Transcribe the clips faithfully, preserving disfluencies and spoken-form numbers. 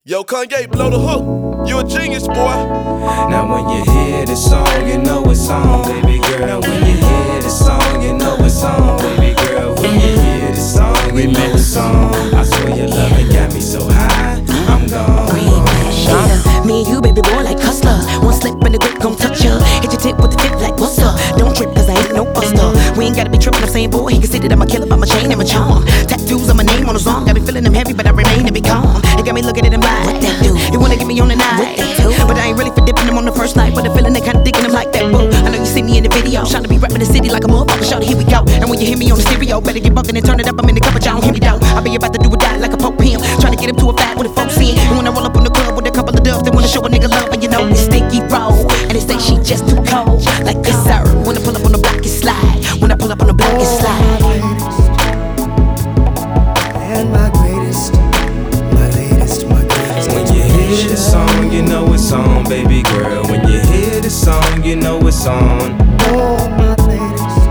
Yo, Kanye, blow the hook. You a genius, boy. Now when you hear this song, you know it's on, baby girl. Now when you hear this song, you know it's on, baby girl. When you hear this song, you know it's on. I swear your loving got me so high, I'm gone. Yeah, me and you, baby boy, like hustler. One slip and the grip gon' touch ya. Hit your tip with the tip like what's up? Don't trip, cause I ain't no buster. We ain't gotta be trippin', I'm saying, boy, he can see that I'm a killer by my chain and my charm. Tattoos on my name on his arm, got me feeling them heavy, but I remain to be calm. It got me looking at him like, what they do? You wanna get me on the night? What they do? But I ain't really for dipping them on the first night, but the feeling they kinda digging them like that, boo. I know you see me in the video, trying to be rapping the city like a motherfucker. Shawty, here we go. And when you hear me on the stereo, better get buckin' and turn it up. I'm in the cover, y'all don't hear me though. I be about to do a die like a Pope him, trying to get him to a fat with a folks in. And when I roll up in the club with a couple of dubs, they wanna show a nigga love, and you know it's stinky roll. And they say she just too cold, like this sir. When I pull up on the block, it slide. When I pull up on the block, it slide. And my greatest, my latest, my greatest. When you hear this song, you know it's on, baby girl. When you hear this song, you know it's on. Oh, my latest,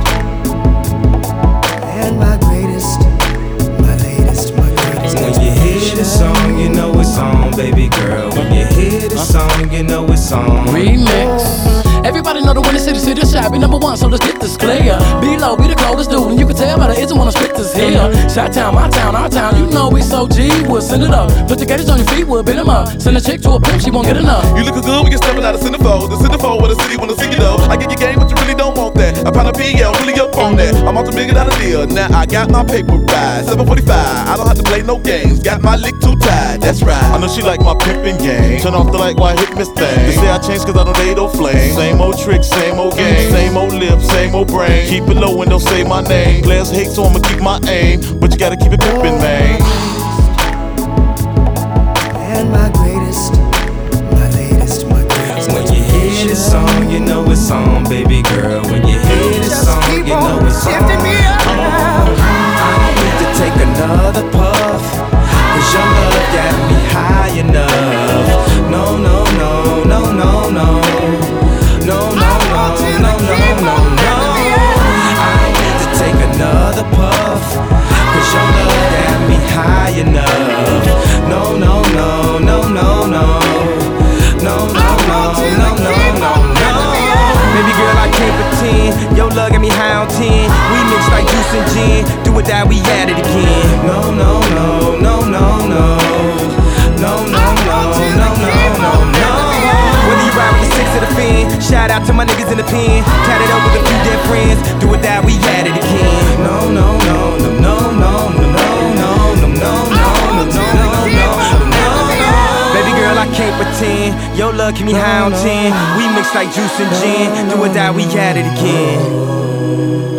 and my greatest, my latest, my greatest. When you hear this song, you know it's on, baby girl. When you hear this song, you know it's on. Remix. Everybody know the winner city, city shot be number one, so let's get this clear. B-Lo be the coldest dude, and you can tell by the isn't wanna spit this here. Shot-town, my town, our town, you know we so G. We'll send it up. Put your gators on your feet, we'll beat them up. Send a chick to a pimp, she won't get enough. You lookin' good when you're stepping out of centerfold. The centerfold where the city wanna see you though. I get your game, but you really don't want that. A pound of P L, really up on that. I'm off to million dollar deal. Now I got my paper right. seven forty-five, I don't have to play no games. Got my lick too tight, that's right. I know she like my pimpin' game. Turn off the light while I hit Miss Thing. They say I changed cause I don't date old flame. Same old tricks, same old game. Same old lips, same old brain. Keep it low and don't say my name. Players hate so I'ma keep my aim. But you gotta keep it pimpin', man. And my greatest, my latest, my greatest. When you hear this song, you know it's on, baby girl. When you hear this song, you know it's on. I don't need to take another puff, cause your love got me high enough. No, no, no, no, no, no. No, no, no, no, no, no, no. I don't need to take another puff, cause your love got me high enough. No, no, no, no, no, no. No, no, no, no, no, no, no. Baby girl, I can't pretend. Your love got me high on ten. We mix like juice and gin. Do it that we at it again. No, no, no, no, no, no. No, no, no, no, no, no, no. Whether you ride with the six or the fin, shout out to my niggas in the pen. Tatted up with a few dead friends. Do it that we at it again. No, no, no, no, no, no, no, no, no, no, no, no, no, no, no, no. Baby girl, I can't pretend. Your love keep me high on ten. We mix like juice and gin. Do it that we at it again.